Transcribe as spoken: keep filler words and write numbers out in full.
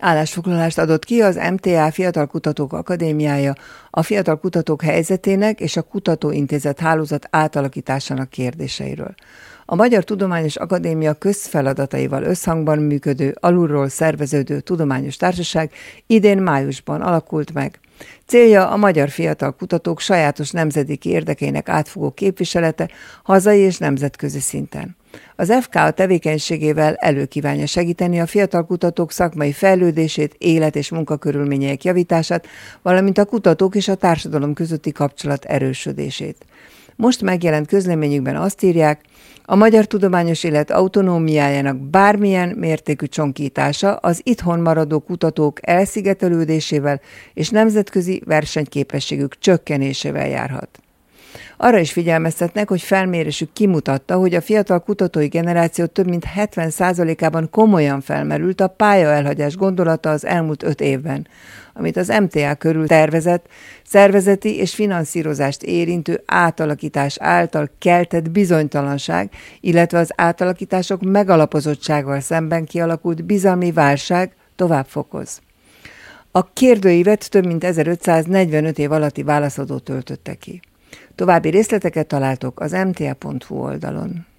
Állásfoglalást adott ki az em té á Fiatal Kutatók Akadémiája a fiatal kutatók helyzetének és a Kutatóintézet hálózat átalakításának kérdéseiről. A Magyar Tudományos Akadémia közfeladataival összhangban működő, alulról szerveződő tudományos társaság idén májusban alakult meg. Célja a magyar fiatal kutatók sajátos nemzedéki érdekeinek átfogó képviselete hazai és nemzetközi szinten. Az ef ká a tevékenységével előkívánja segíteni a fiatal kutatók szakmai fejlődését, élet- és munkakörülményeik javítását, valamint a kutatók és a társadalom közötti kapcsolat erősödését. Most megjelent közleményükben azt írják, a magyar tudományos élet autonómiájának bármilyen mértékű csonkítása az itthon maradó kutatók elszigetelődésével és nemzetközi versenyképességük csökkenésével járhat. Arra is figyelmeztetnek, hogy felmérésük kimutatta, hogy a fiatal kutatói generáció több mint hetven százalékában komolyan felmerült a pályaelhagyás gondolata az elmúlt öt évben, amit az em té á körül tervezett, szervezeti és finanszírozást érintő átalakítás által keltett bizonytalanság, illetve az átalakítások megalapozottsággal szemben kialakult bizalmi válság tovább fokoz. A kérdőívet több mint ezerötszáznegyvenöt év alatti válaszadó töltötte ki. További részleteket találtok az em té á pont hu oldalon.